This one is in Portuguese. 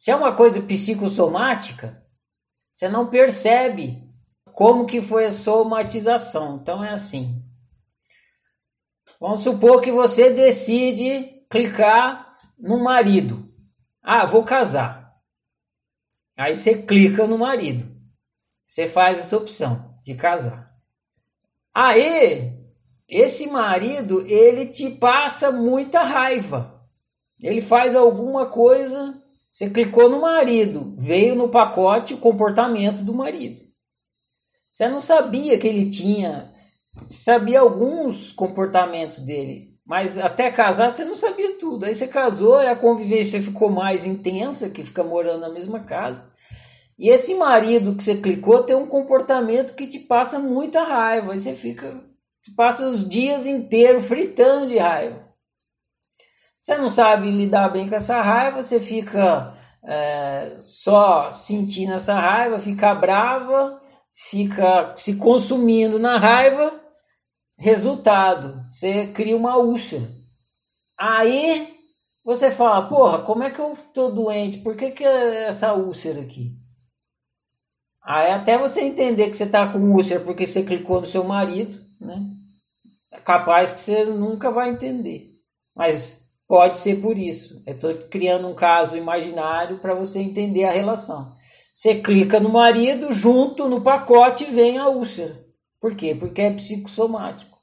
Se é uma coisa psicossomática, você não percebe como que foi a somatização. Então é assim. Vamos supor que você decide clicar no marido. Ah, vou casar. Aí você clica no marido. Você faz essa opção de casar. Aí, esse marido, ele te passa muita raiva. Ele faz alguma coisa, você clicou no marido, veio no pacote o comportamento do marido. Você não sabia que ele tinha, sabia alguns comportamentos dele, mas até casar você não sabia tudo. Aí você casou e a convivência ficou mais intensa, que fica morando na mesma casa. E esse marido que você clicou tem um comportamento que te passa muita raiva. Aí você passa os dias inteiros fritando de raiva. Você não sabe lidar bem com essa raiva, você fica só sentindo essa raiva, fica brava, fica se consumindo na raiva. Resultado, você cria uma úlcera. Aí você fala, porra, como é que eu tô doente? Por que é essa úlcera aqui? Aí até você entender que você tá com úlcera porque você clicou no seu marido, né? É capaz que você nunca vai entender. Mas pode ser por isso. Eu estou criando um caso imaginário para você entender a relação. Você clica no marido, junto no pacote vem a úlcera. Por quê? Porque é psicossomático.